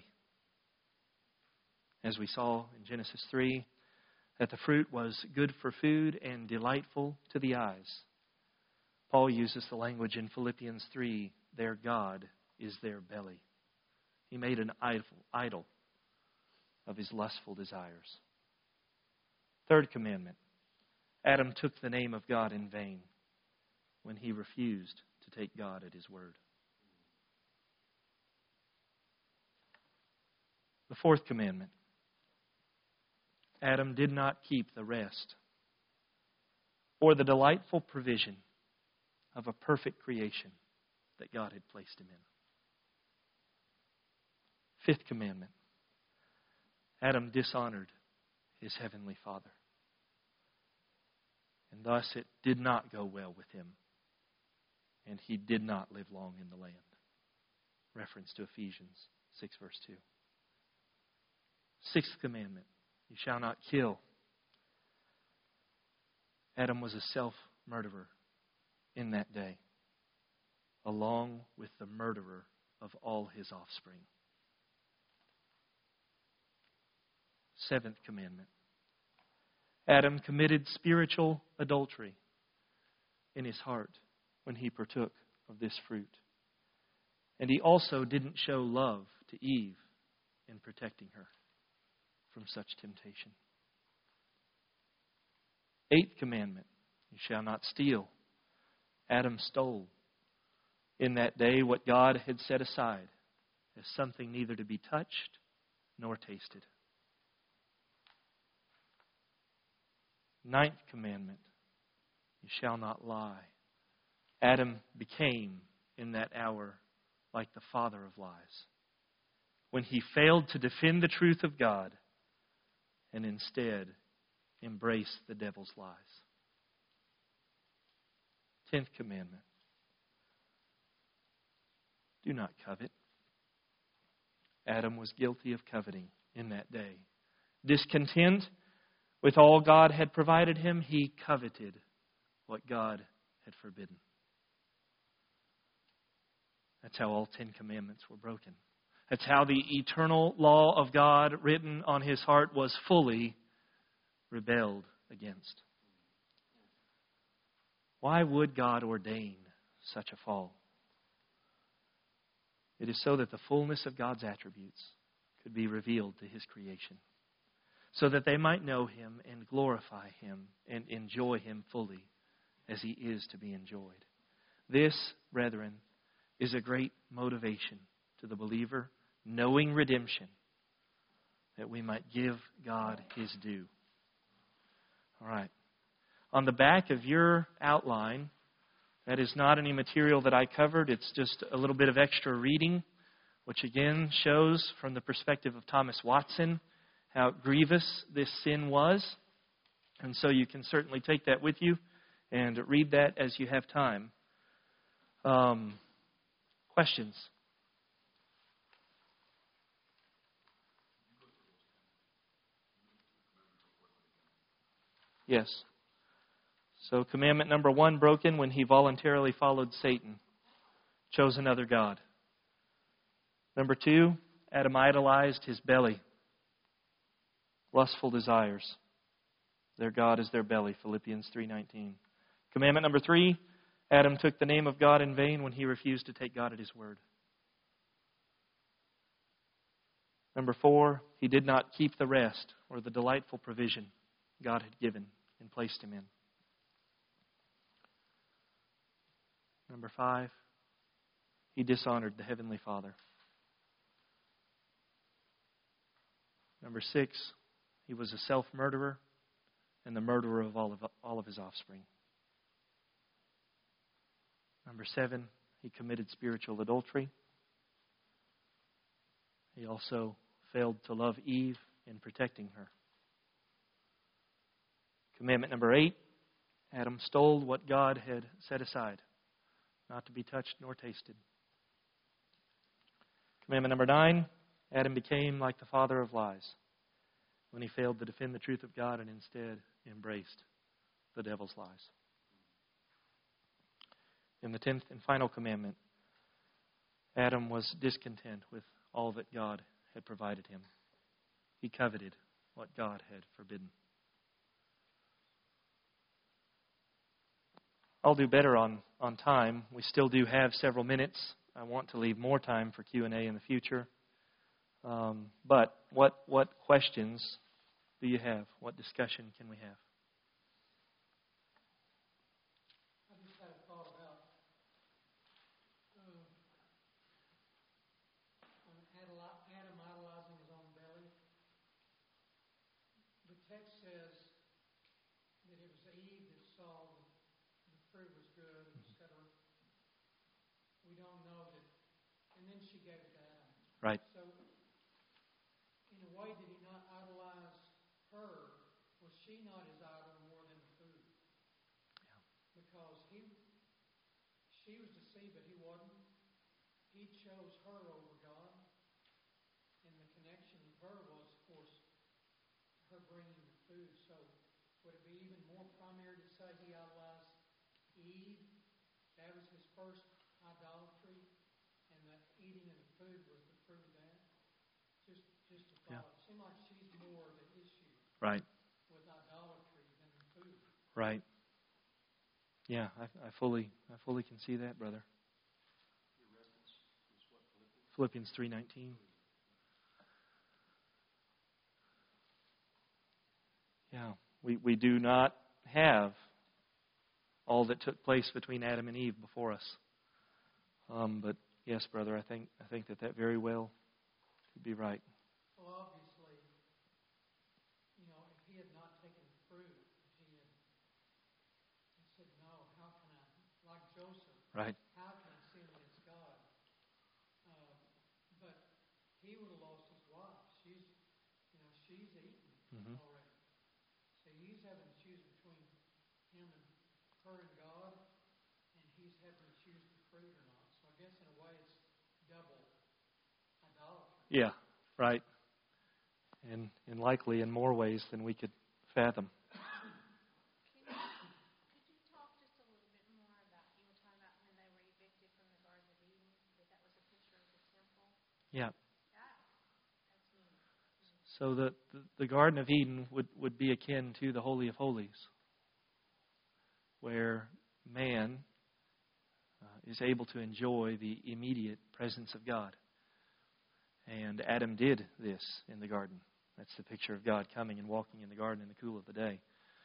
As we saw in Genesis 3, that the fruit was good for food and delightful to the eyes. Paul uses the language in Philippians 3, their God is their belly. He made an idol of his lustful desires. Third commandment, Adam took the name of God in vain when he refused to take God at His word. The fourth commandment, Adam did not keep the rest or the delightful provision of a perfect creation that God had placed him in. Fifth commandment, Adam dishonored his heavenly Father. And thus it did not go well with him. And he did not live long in the land. Reference to Ephesians 6 verse 2. Sixth commandment, you shall not kill. Adam was a self-murderer in that day, along with the murderer of all his offspring. Seventh commandment, Adam committed spiritual adultery in his heart when he partook of this fruit. And He also didn't show love to Eve in protecting her from such temptation. 8th commandment, you shall not steal. Adam stole in that day what God had set aside as something neither to be touched nor tasted. 9th commandment, you shall not lie. Adam became in that hour like the father of lies, when he failed to defend the truth of God and instead embraced the devil's lies. 10th commandment, do not covet. Adam was guilty of coveting in that day. Discontent with all God had provided him, he coveted what God had forbidden. That's how all 10 commandments were broken. That's how the eternal law of God written on his heart was fully rebelled against. Why would God ordain such a fall? It is so that the fullness of God's attributes could be revealed to His creation, so that they might know Him and glorify Him and enjoy Him fully as He is to be enjoyed. This, brethren, is a great motivation to the believer, knowing redemption, that we might give God His due. All right. On the back of your outline, that is not any material that I covered. It's just a little bit of extra reading, which again shows from the perspective of Thomas Watson how grievous this sin was. And so you can certainly take that with you and read that as you have time. Questions? Yes. So commandment number 1 broken when he voluntarily followed Satan, chose another god. Number 2, Adam idolized his belly, lustful desires. Their god is their belly, Philippians 3:19. Commandment number 3, Adam took the name of God in vain when he refused to take God at His word. Number 4, he did not keep the rest or the delightful provision God had given and placed him in. Number 5, he dishonored the Heavenly Father. Number 6, he was a self-murderer and the murderer of all of his offspring. Number 7, he committed spiritual adultery. He also failed to love Eve in protecting her. Commandment number 8, Adam stole what God had set aside, not to be touched nor tasted. Commandment number 9, Adam became like the father of lies when he failed to defend the truth of God and instead embraced the devil's lies. In the 10th and final commandment, Adam was discontent with all that God had provided him. He coveted what God had forbidden. I'll do better on time. We still do have several minutes. I want to leave more time for Q&A in the future. But what questions do you have? What discussion can we have? I just had a thought about Adam idolizing his own belly. The text says that it was Eve that saw the fruit was good, etc. We don't know that. And then she gave it to Adam. Right. So, in a way, did he not idolize her? Was she not his idol more than the food? Yeah. Because she was deceived, but he wasn't. He chose her over God. And the connection with her was, of course, her bringing the food. So would it be even more primary to say he idolized Eve? That was his first idolatry, and that eating of the food was the fruit of that? Just a thought. It seemed like she's more the issue. Right. With idolatry than the food. Right. Yeah, I fully can see that, brother. Your reference was Philippians 3:19. Yeah, we do not have all that took place between Adam and Eve before us. But yes, brother, I think that very well could be right. Well, obviously, if he had not taken the fruit, he said, "No, how can I?" Like Joseph, Right. How can I sin against God? But he would have lost his wife. She's eaten already. So he's having to choose between him and her and God, and he's having to choose the fruit or not. So I guess in a way it's double idolatry. Yeah, right. And likely in more ways than we could fathom. Could you talk just a little bit more about, you were talking about when they were evicted from the Garden of Eden, that was a picture of the temple? Yeah. That's neat. So the Garden of Eden would be akin to the Holy of Holies, where man is able to enjoy the immediate presence of God. And Adam did this in the garden. That's the picture of God coming and walking in the garden in the cool of the day.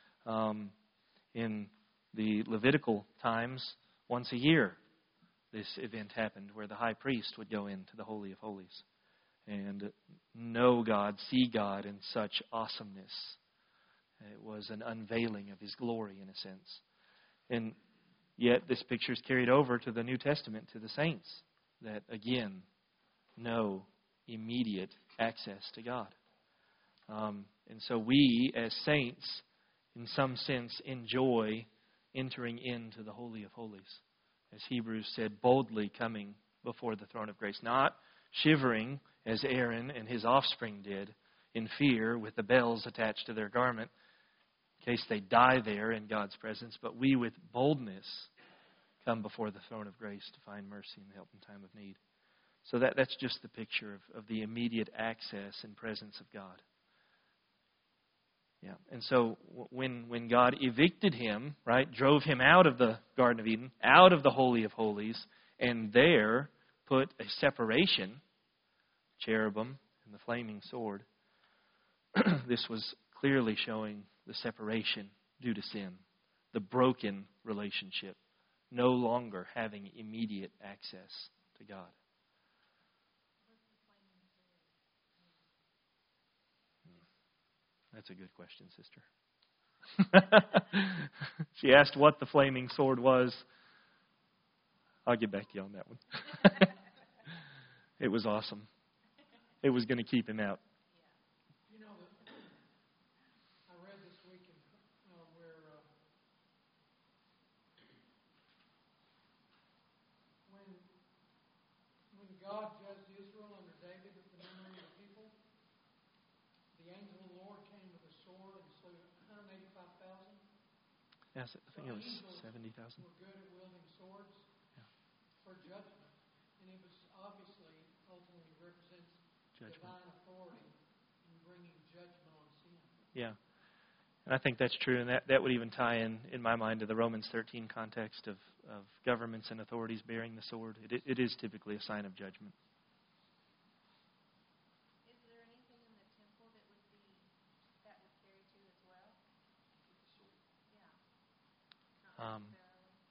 In the Levitical times, once a year, this event happened where the high priest would go into the Holy of Holies and know God, see God in such awesomeness. It was an unveiling of His glory in a sense. And yet this picture is carried over to the New Testament, to the saints, that again know immediate access to God. And so we, as saints, in some sense, enjoy entering into the Holy of Holies. As Hebrews said, boldly coming before the throne of grace. Not shivering, as Aaron and his offspring did, in fear with the bells attached to their garment, in case they die there in God's presence. But we, with boldness, come before the throne of grace to find mercy and help in time of need. So that's just the picture of the immediate access and presence of God. Yeah, and so when God evicted him, right, drove him out of the Garden of Eden, out of the Holy of Holies, and there put a separation, cherubim and the flaming sword, this was clearly showing the separation due to sin, the broken relationship, no longer having immediate access to God. That's a good question, sister. She asked what the flaming sword was. I'll get back to you on that one. It was awesome. It was going to keep him out. I read this week where when God judged Israel under David at the memory of the people, the angel of the Lord came with a sword and slew 185,000. Yes, I think it was 70,000. Were good at wielding swords for judgment, and it was obviously ultimately represents divine authority in bringing judgment on sin. Yeah, and I think that's true, and that would even tie in my mind to the Romans 13 context of governments and authorities bearing the sword. It is typically a sign of judgment. Is there anything in the temple that would carry to as well? Yeah. Not necessarily.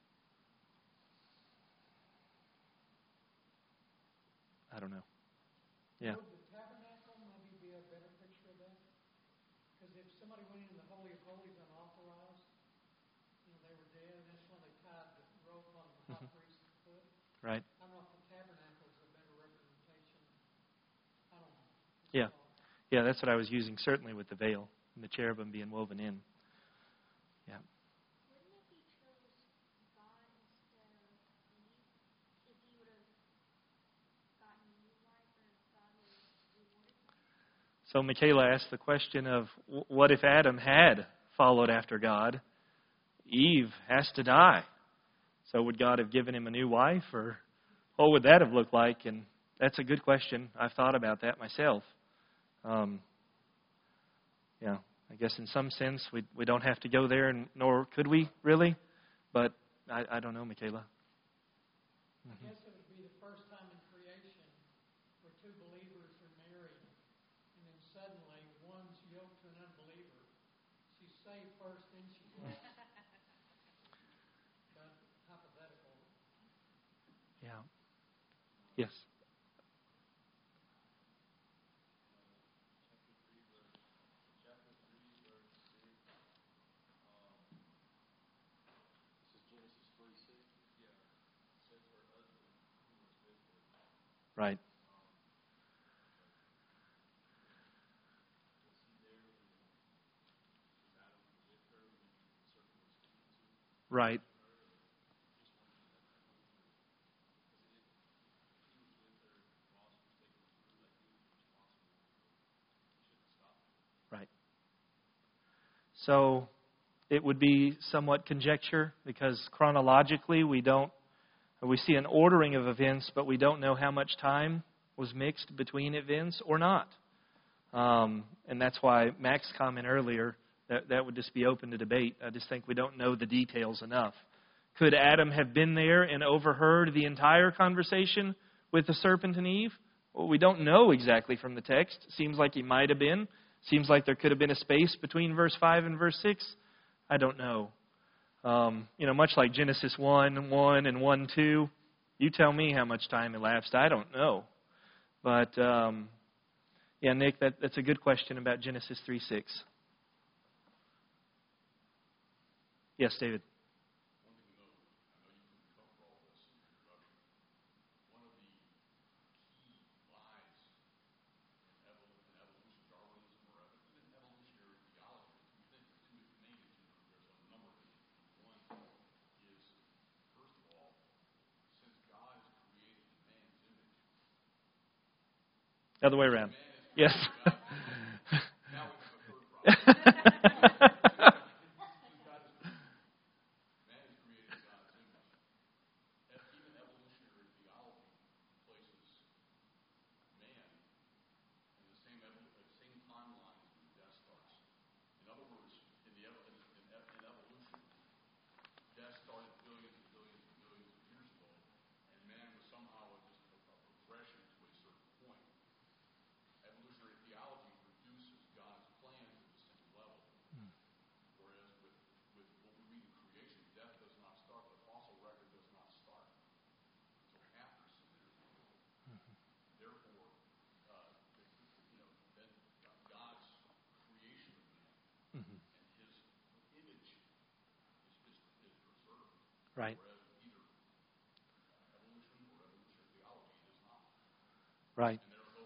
I don't know. Yeah. Would the tabernacle maybe be a better picture of that? Because if somebody went in the Holy of Holies unauthorized, they were dead, and that's when they tied the rope on the high priest's foot. Right. I don't know if the tabernacle is a better representation. I don't know. Yeah. Yeah, that's what I was using, certainly with the veil and the cherubim being woven in. Yeah. Wouldn't it be chose God instead of Eve? If he would have gotten a new wife, or if God would have rewarded him? So Michaela asked the question of, what if Adam had followed after God? Eve has to die. So would God have given him a new wife, or what would that have looked like? And that's a good question. I've thought about that myself. Yeah, I guess in some sense we don't have to go there, nor could we really. But I don't know, Michaela. I guess it would be the first time in creation where two believers are married, and then suddenly one's yoked to an unbeliever. She's saved first, then she's lost. But hypothetical. Yeah. Yes. Right. Right. Right. So it would be somewhat conjecture because chronologically we see an ordering of events, but we don't know how much time was mixed between events or not. And that's why Mac's comment earlier, that would just be open to debate. I just think we don't know the details enough. Could Adam have been there and overheard the entire conversation with the serpent and Eve? Well, we don't know exactly from the text. Seems like he might have been. Seems like there could have been a space between verse 5 and verse 6. I don't know. Much like Genesis 1:1 and 1:2, you tell me how much time elapsed. I don't know. But, Nick, that's a good question about Genesis 3:6. Yes, David. The other way around. Yes. Right. Right.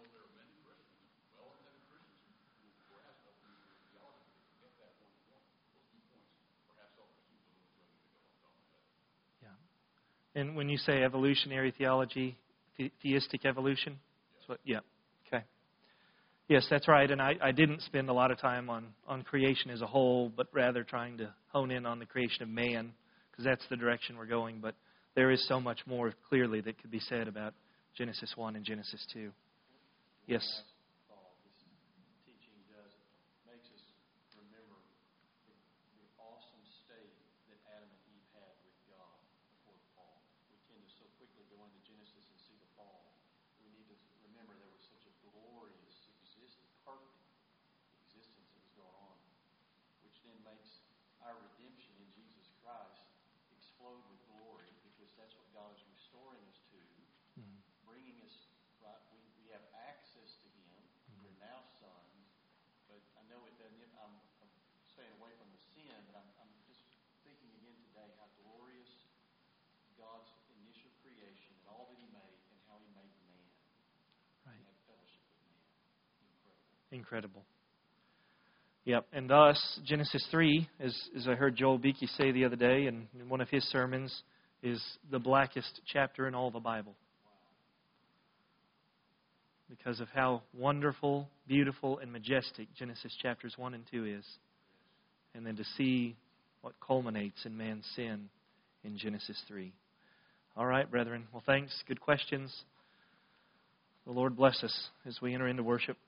Yeah. And when you say evolutionary theology, theistic evolution? Yeah. Okay. Yes, that's right. And I didn't spend a lot of time on creation as a whole, but rather trying to hone in on the creation of man, because that's the direction we're going. But there is so much more clearly that could be said about Genesis 1 and Genesis 2. Yes. This teaching makes us remember the awesome state that Adam and Eve had with God before the fall. We tend to so quickly go into Genesis and see the fall. We need to remember there was such a glorious, perfect existence that was going on, which then makes our redemption in Jesus Christ explode with glory, because that's what God is restoring us to, bringing us right. We have access to Him. We're now sons. But I know it doesn't. I'm staying away from the sin, but I'm just thinking again today how glorious God's initial creation and all that He made, and how He made man. Right. And have fellowship with man. Incredible. Yep. And thus, Genesis 3, as I heard Joel Beakey say the other day in one of his sermons, is the blackest chapter in all the Bible. Because of how wonderful, beautiful, and majestic Genesis chapters 1 and 2 is. And then to see what culminates in man's sin in Genesis 3. All right, brethren. Well, thanks. Good questions. The Lord bless us as we enter into worship.